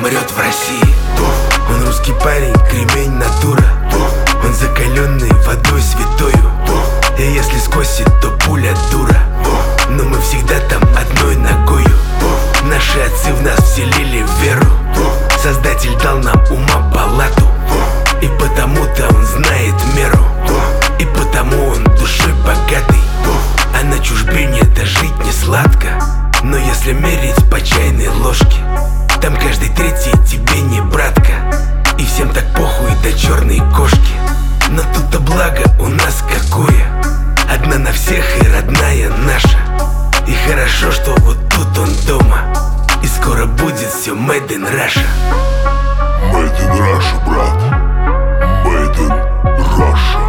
умрет в России. Он русский парень, кремень, натура. Он закаленный водой святою. И если скосит, то пуля дура. Но мы всегда там одной ногою. Наши отцы в нас вселили веру. Создатель дал нам ума палату. И потому-то он знает меру. И потому он душой богатый. А на чужбине-то жить не сладко. Но если мерить по чайной ложке, там каждый третий тебе не братка. И всем так похуй до черной кошки. Но тут-то благо у нас какое: одна на всех и родная наша. И хорошо, что вот тут он дома. И скоро будет все made in Russia. Made in Russia, брат. Made in Russia.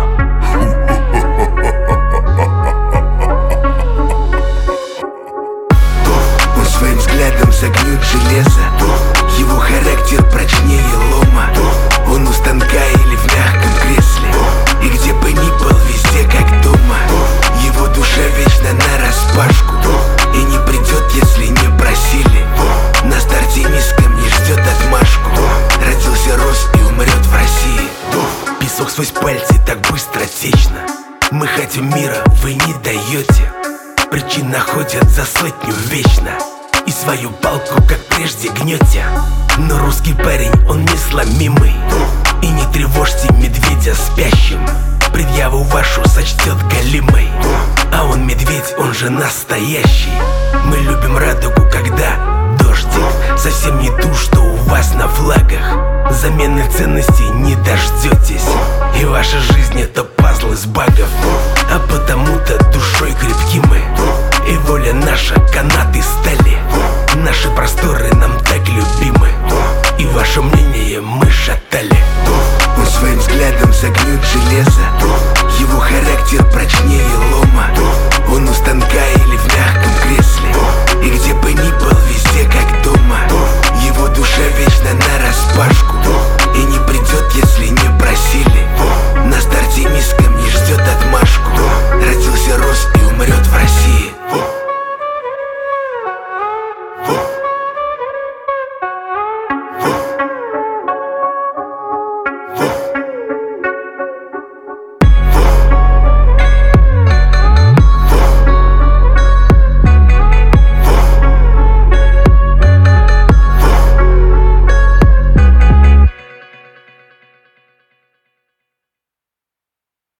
Он своим взглядом загнет железо. Его характер прочнее лома. Он у станка или в мягком кресле. И где бы ни был, везде как дома. Его душа вечно нараспашку. И не придет, если не просили. На старте низком не ждет отмашку. Родился, рос и умрет в России. Песок сквозь пальцы так быстро течно. Мы хотим мира, вы не даете. Причин находят за сотню вечно. И свою палку, как прежде, гнете. Но русский парень, он несломимый. И не тревожьте медведя спящим. Предъяву вашу сочтет галимой. А он медведь, он же настоящий. Мы любим радугу, когда дождик. Совсем не ту, что у вас на флагах. Замены ценностей не дождетесь. И ваша жизнь — это пазл из багов.